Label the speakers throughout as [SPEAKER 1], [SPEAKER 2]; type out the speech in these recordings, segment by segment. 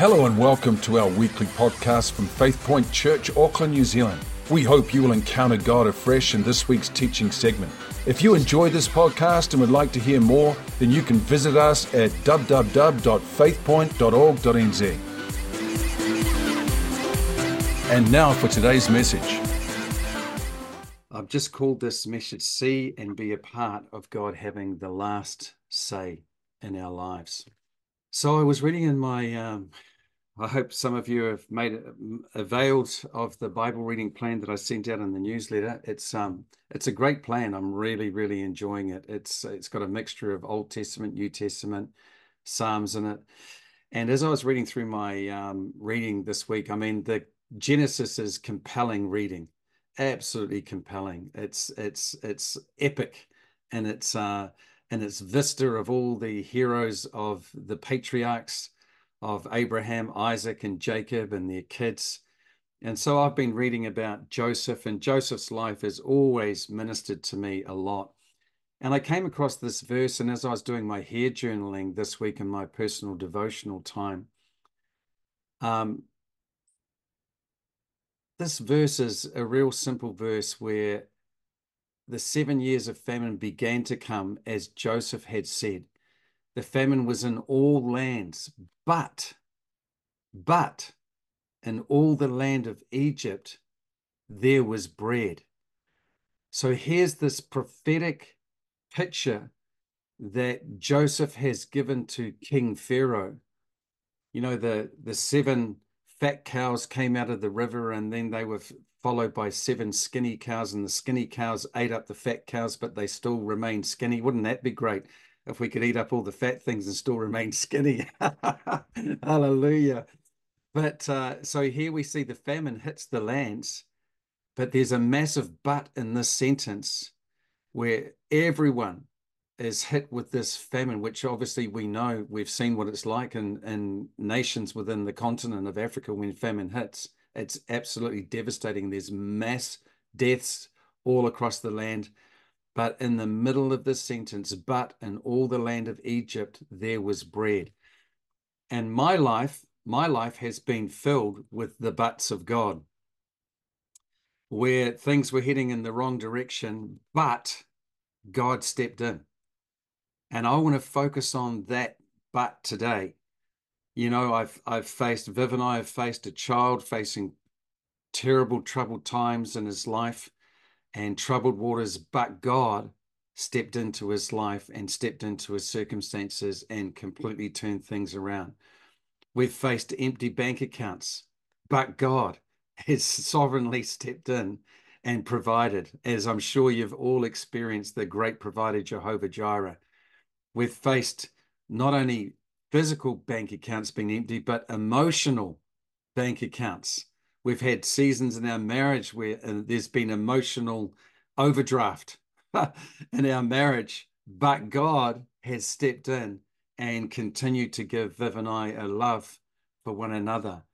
[SPEAKER 1] Hello and welcome to our weekly podcast from Faith Point Church, Auckland, New Zealand. We hope you will encounter God afresh in this week's teaching segment. If you enjoy this podcast and would like to hear more, then you can visit us at www.faithpoint.org.nz. And now for today's message.
[SPEAKER 2] I've just called this message, See and Be a Part of God Having the Last Say in Our Lives. So I was reading in my, I hope some of you have made availed of the Bible reading plan that I sent out in the newsletter. It's a great plan. I'm really enjoying it. It's got a mixture of Old Testament, New Testament, Psalms in it. And as I was reading through my reading this week, I mean, the Genesis is compelling reading, absolutely compelling. It's epic, and its vista of all the heroes of the patriarchs of Abraham, Isaac, and Jacob and their kids. And so I've been reading about Joseph, and Joseph's life has always ministered to me a lot. And I came across this verse, and as I was doing my hair journaling this week in my personal devotional time, this verse is a real simple verse where the 7 years of famine began to come as Joseph had said. The famine was in all lands, but in all the land of Egypt, there was bread. So here's this prophetic picture that Joseph has given to King Pharaoh. You know, the 7 fat cows came out of the river, and then they were followed by 7 skinny cows, and the skinny cows ate up the fat cows, but they still remained skinny. Wouldn't that be great if we could eat up all the fat things and still remain skinny? Hallelujah. But so here we see the famine hits the lands, but there's a massive but in this sentence where everyone is hit with this famine, which obviously we know, we've seen what it's like in nations within the continent of Africa when famine hits. It's absolutely devastating. There's mass deaths all across the land. But in the middle of this sentence, but in all the land of Egypt, there was bread. And my life has been filled with the buts of God, where things were heading in the wrong direction, but God stepped in. And I want to focus on that but today. You know, Viv and I have faced a child facing terrible, troubled times in his life and troubled waters, but God stepped into his life and stepped into his circumstances and completely turned things around. We've faced empty bank accounts, but God has sovereignly stepped in and provided, as I'm sure you've all experienced, the great provider, Jehovah Jireh. We've faced not only physical bank accounts being empty, but emotional bank accounts. We've had seasons in our marriage where there's been emotional overdraft in our marriage, but God has stepped in and continued to give Viv and I a love for one another.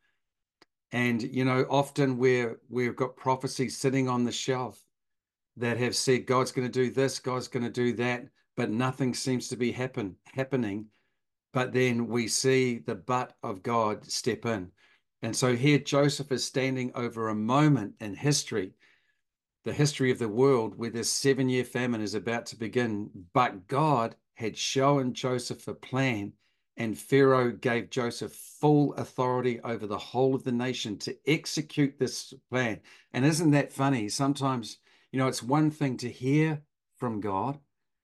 [SPEAKER 2] And, you know, often we've got prophecies sitting on the shelf that have said, God's going to do this, God's going to do that, but nothing seems to be happening. But then we see the but of God step in. And so here Joseph is standing over a moment in history, the history of the world, where this 7-year famine is about to begin. But God had shown Joseph a plan, and Pharaoh gave Joseph full authority over the whole of the nation to execute this plan. And isn't that funny? Sometimes, you know, it's one thing to hear from God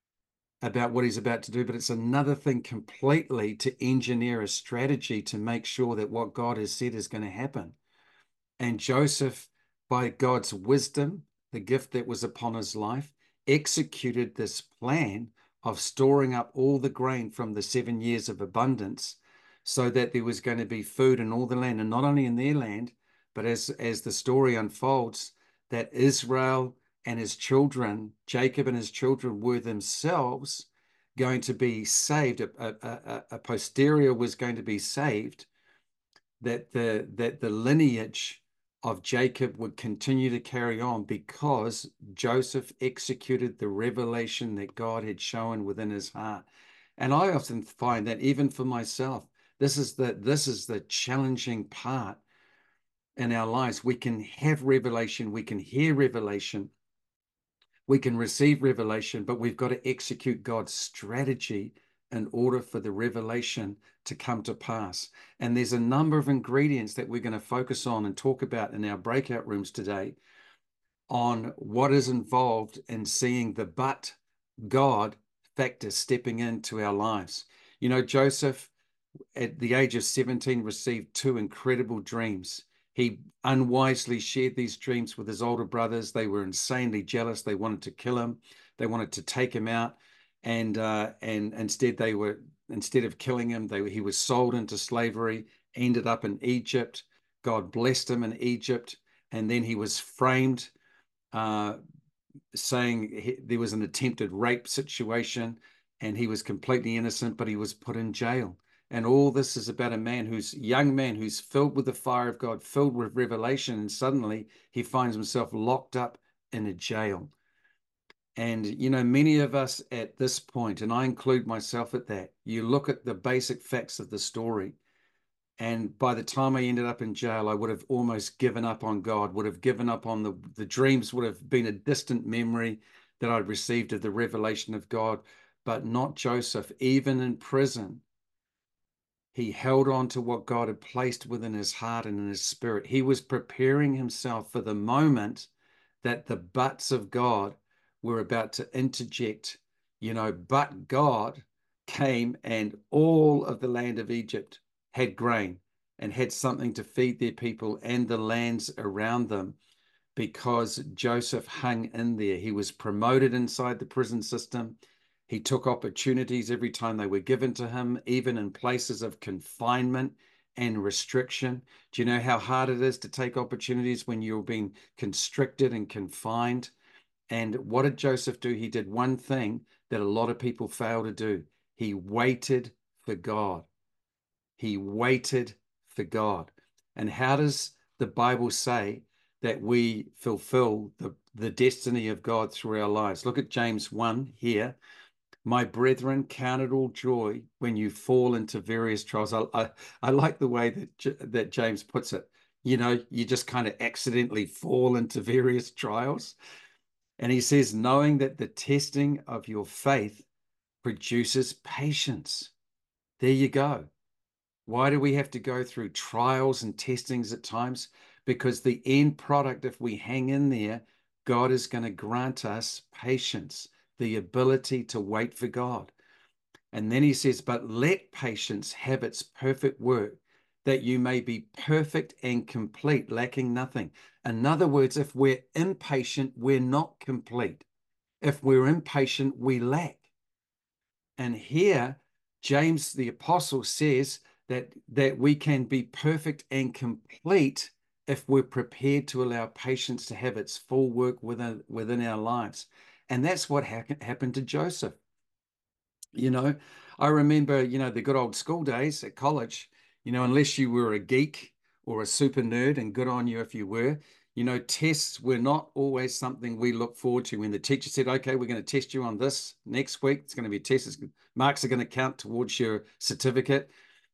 [SPEAKER 2] about what he's about to do, but it's another thing completely to engineer a strategy to make sure that what God has said is going to happen. And Joseph, by God's wisdom, the gift that was upon his life, executed this plan of storing up all the grain from the 7 years of abundance so that there was going to be food in all the land, and not only in their land, but as the story unfolds, that Israel and his children, Jacob and his children, were themselves going to be saved. A posterior was going to be saved, that the lineage of Jacob would continue to carry on because Joseph executed the revelation that God had shown within his heart. And I often find that even for myself, This is the challenging part in our lives. We can have revelation, we can hear revelation, we can receive revelation, but we've got to execute God's strategy in order for the revelation to come to pass. And there's a number of ingredients that we're going to focus on and talk about in our breakout rooms today on what is involved in seeing the but God factor stepping into our lives. You know, Joseph, at the age of 17, received two incredible dreams. He unwisely shared these dreams with his older brothers. They were insanely jealous. They wanted to kill him. They wanted to take him out. And instead of killing him, he was sold into slavery, ended up in Egypt. God blessed him in Egypt. And then he was framed, saying there was an attempted rape situation, and he was completely innocent, but he was put in jail. And all this is about a young man who's filled with the fire of God, filled with revelation, and suddenly he finds himself locked up in a jail. And, you know, many of us at this point, and I include myself at that, you look at the basic facts of the story, and by the time I ended up in jail, I would have almost given up on God, would have given up on the dreams, would have been a distant memory that I'd received of the revelation of God, but not Joseph. Even in prison, he held on to what God had placed within his heart and in his spirit. He was preparing himself for the moment that the buts of God were about to interject. You know, but God came, and all of the land of Egypt had grain and had something to feed their people and the lands around them, because Joseph hung in there. He was promoted inside the prison system. He took opportunities every time they were given to him, even in places of confinement and restriction. Do you know how hard it is to take opportunities when you're being constricted and confined? And what did Joseph do? He did one thing that a lot of people fail to do. He waited for God. He waited for God. And how does the Bible say that we fulfill the destiny of God through our lives? Look at James 1 here. My brethren, count it all joy when you fall into various trials. I like the way that James puts it. You know, you just kind of accidentally fall into various trials. And he says, knowing that the testing of your faith produces patience. There you go. Why do we have to go through trials and testings at times? Because the end product, if we hang in there, God is going to grant us patience, the ability to wait for God. And then he says, but let patience have its perfect work, that you may be perfect and complete, lacking nothing. In other words, if we're impatient, we're not complete. If we're impatient, we lack. And here, James the apostle says that we can be perfect and complete if we're prepared to allow patience to have its full work within our lives. And that's what happened to Joseph. You know, I remember, you know, the good old school days at college, you know, unless you were a geek or a super nerd, and good on you if you were, you know, tests were not always something we look forward to. When the teacher said, okay, we're going to test you on this next week, it's going to be tests, marks are going to count towards your certificate.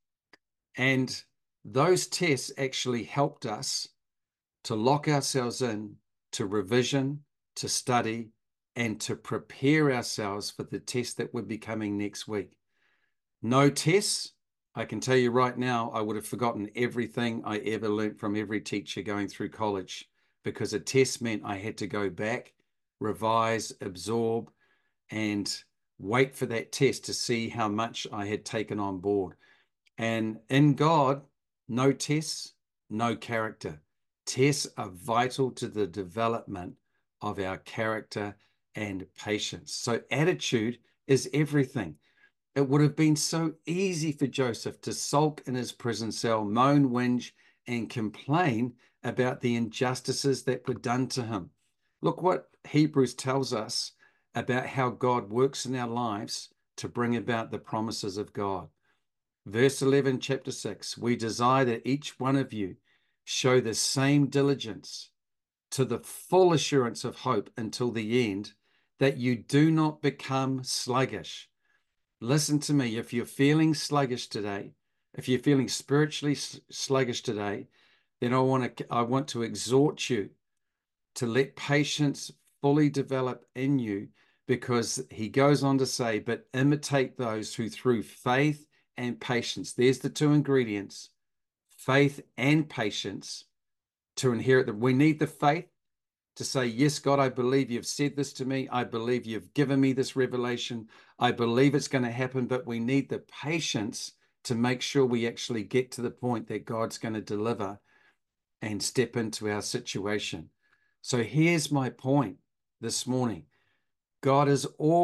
[SPEAKER 2] And those tests actually helped us to lock ourselves in to revision, to study, and to prepare ourselves for the test that would be coming next week. No tests, I can tell you right now, I would have forgotten everything I ever learned from every teacher going through college, because a test meant I had to go back, revise, absorb, and wait for that test to see how much I had taken on board. And in God, no tests, no character. Tests are vital to the development of our character and patience. So attitude is everything. It would have been so easy for Joseph to sulk in his prison cell, moan, whinge, and complain about the injustices that were done to him. Look what Hebrews tells us about how God works in our lives to bring about the promises of God. Verse 11, chapter 6, we desire that each one of you show the same diligence to the full assurance of hope until the end, that you do not become sluggish. Listen to me. If you're feeling sluggish today, If you're feeling spiritually sluggish today, then I want to exhort you to let patience fully develop in you, because he goes on to say, but imitate those who through faith and patience, there's the two ingredients, faith and patience, to inherit them. We need the faith to say, yes, God, I believe you've said this to me. I believe you've given me this revelation. I believe it's going to happen, but we need the patience to make sure we actually get to the point that God's going to deliver and step into our situation. So here's my point this morning. God is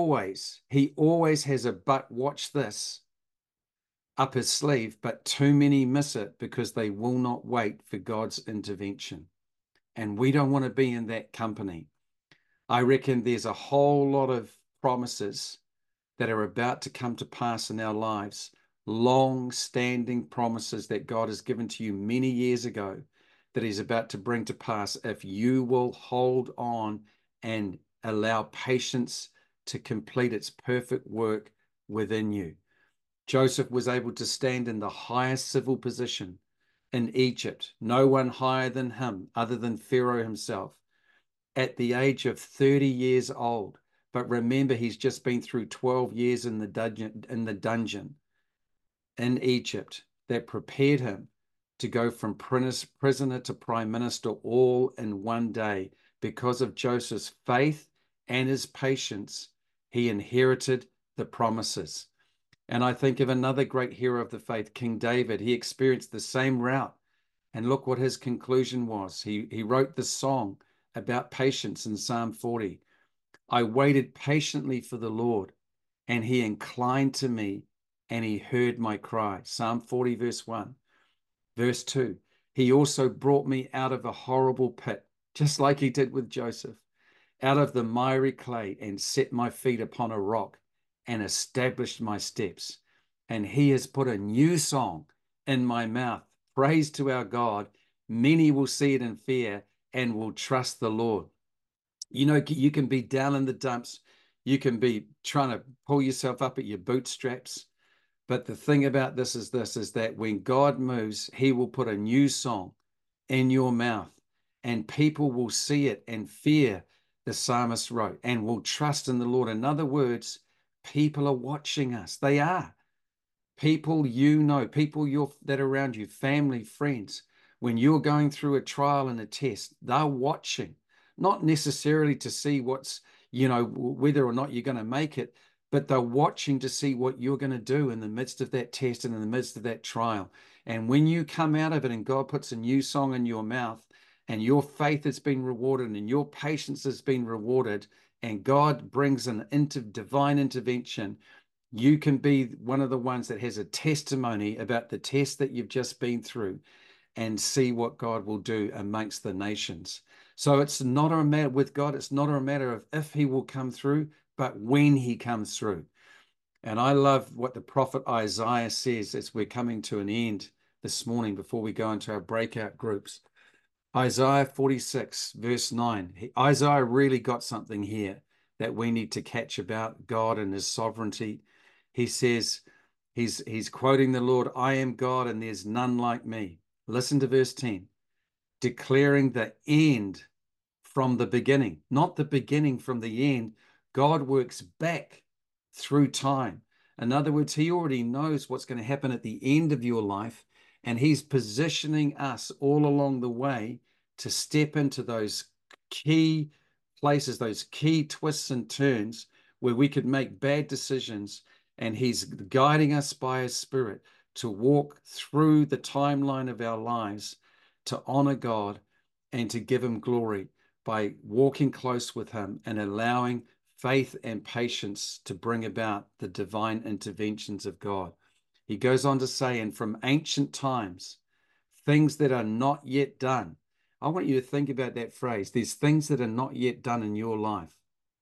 [SPEAKER 2] he always has a but watch this up his sleeve, but too many miss it because they will not wait for God's intervention. And we don't want to be in that company. I reckon there's a whole lot of promises that are about to come to pass in our lives, long-standing promises that God has given to you many years ago, that he's about to bring to pass if you will hold on and allow patience to complete its perfect work within you. Joseph was able to stand in the highest civil position in Egypt, no one higher than him other than Pharaoh himself, at the age of 30 years old. But remember, he's just been through 12 years in the dungeon in Egypt that prepared him to go from prisoner to prime minister all in one day. Because of Joseph's faith and his patience, he inherited the promises. And I think of another great hero of the faith, King David. He experienced the same route. And look what his conclusion was. He wrote this song about patience in Psalm 40. I waited patiently for the Lord, and he inclined to me, and he heard my cry. Psalm 40, verse 1. Verse 2, he also brought me out of a horrible pit, just like he did with Joseph, out of the miry clay, and set my feet upon a rock and established my steps. And he has put a new song in my mouth. Praise to our God. Many will see it in fear and will trust the Lord. You know, you can be down in the dumps. You can be trying to pull yourself up at your bootstraps. But the thing about this is that when God moves, he will put a new song in your mouth, and people will see it and fear, the psalmist wrote, and will trust in the Lord. In other words, people are watching us. They are. People people that are around you, family, friends. When you're going through a trial and a test, they're watching, not necessarily to see whether or not you're going to make it, but they're watching to see what you're going to do in the midst of that test and in the midst of that trial. And when you come out of it and God puts a new song in your mouth, and your faith has been rewarded and your patience has been rewarded, and God brings an divine intervention, you can be one of the ones that has a testimony about the test that you've just been through and see what God will do amongst the nations. So it's not a matter with God, it's not a matter of if he will come through, but when he comes through. And I love what the prophet Isaiah says as we're coming to an end this morning before we go into our breakout groups. Isaiah 46, verse 9. Isaiah really got something here that we need to catch about God and his sovereignty. He says, he's quoting the Lord, I am God and there's none like me. Listen to verse 10. Declaring the end from the beginning, not the beginning from the end. God works back through time. In other words, he already knows what's going to happen at the end of your life, and he's positioning us all along the way to step into those key places, those key twists and turns where we could make bad decisions, and he's guiding us by his Spirit to walk through the timeline of our lives to honor God and to give him glory by walking close with him and allowing faith and patience to bring about the divine interventions of God. He goes on to say, and from ancient times, things that are not yet done. I want you to think about that phrase. There's things that are not yet done in your life.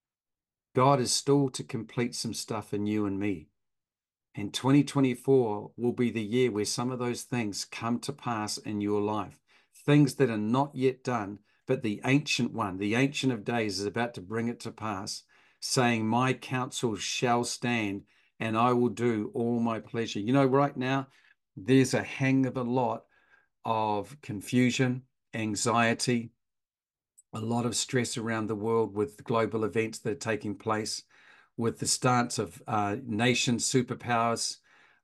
[SPEAKER 2] God is still to complete some stuff in you and me. And 2024 will be the year where some of those things come to pass in your life. Things that are not yet done, but the Ancient One, the Ancient of Days, is about to bring it to pass, saying, my counsel shall stand and I will do all my pleasure. You know, right now, there's a hang of a lot of confusion, anxiety, a lot of stress around the world with global events that are taking place, with the stance of nation superpowers,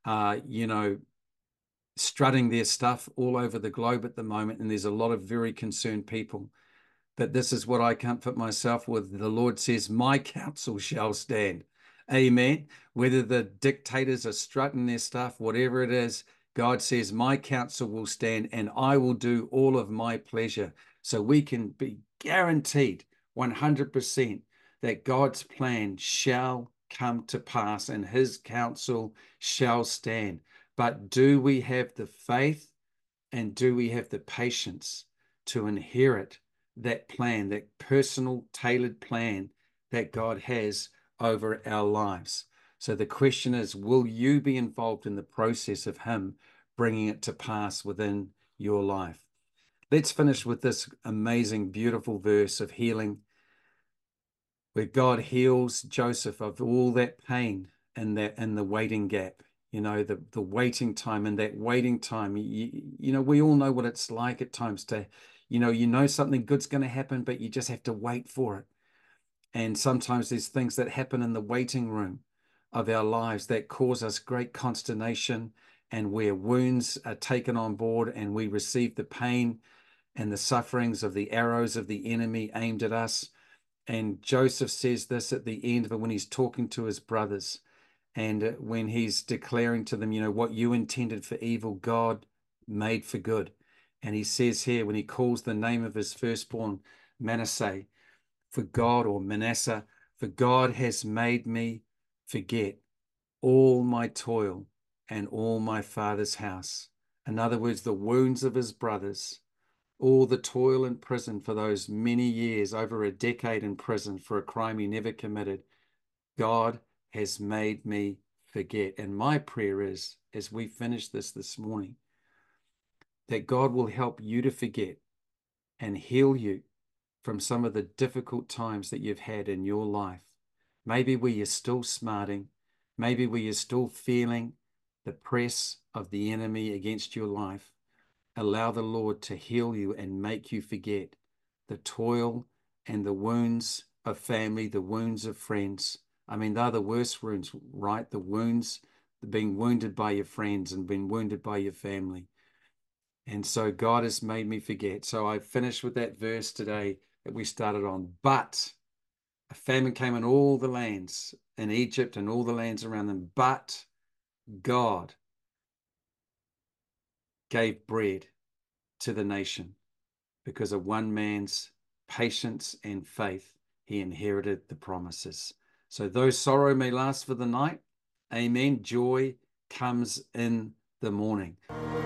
[SPEAKER 2] strutting their stuff all over the globe at the moment. And there's a lot of very concerned people. But this is what I comfort myself with. The Lord says, my counsel shall stand. Amen. Whether the dictators are strutting their stuff, whatever it is, God says, my counsel will stand and I will do all of my pleasure. So we can be guaranteed 100% that God's plan shall come to pass and his counsel shall stand. But do we have the faith and do we have the patience to inherit that plan, that personal, tailored plan that God has over our lives? So the question is, will you be involved in the process of him bringing it to pass within your life? Let's finish with this amazing, beautiful verse of healing, where God heals Joseph of all that pain and the waiting gap. The waiting time, and that waiting time, we all know what it's like at times to, something good's going to happen, but you just have to wait for it. And sometimes there's things that happen in the waiting room of our lives that cause us great consternation, and where wounds are taken on board and we receive the pain and the sufferings of the arrows of the enemy aimed at us. And Joseph says this at the end of it when he's talking to his brothers. And when he's declaring to them, what you intended for evil, God made for good. And he says here, when he calls the name of his firstborn Manasseh, for God has made me forget all my toil and all my father's house. In other words, the wounds of his brothers, all the toil in prison for those many years, over a decade in prison for a crime he never committed. God has made me forget. And my prayer is, as we finish this morning, that God will help you to forget and heal you from some of the difficult times that you've had in your life. Maybe where you're still smarting, maybe where you're still feeling the press of the enemy against your life. Allow the Lord to heal you and make you forget the toil and the wounds of family, the wounds of friends. I mean, they're the worst wounds, right? The wounds, being wounded by your friends and being wounded by your family. And so God has made me forget. So I finished with that verse today that we started on. But a famine came in all the lands in Egypt and all the lands around them. But God gave bread to the nation because of one man's patience and faith. He inherited the promises. So though sorrow may last for the night, amen, joy comes in the morning.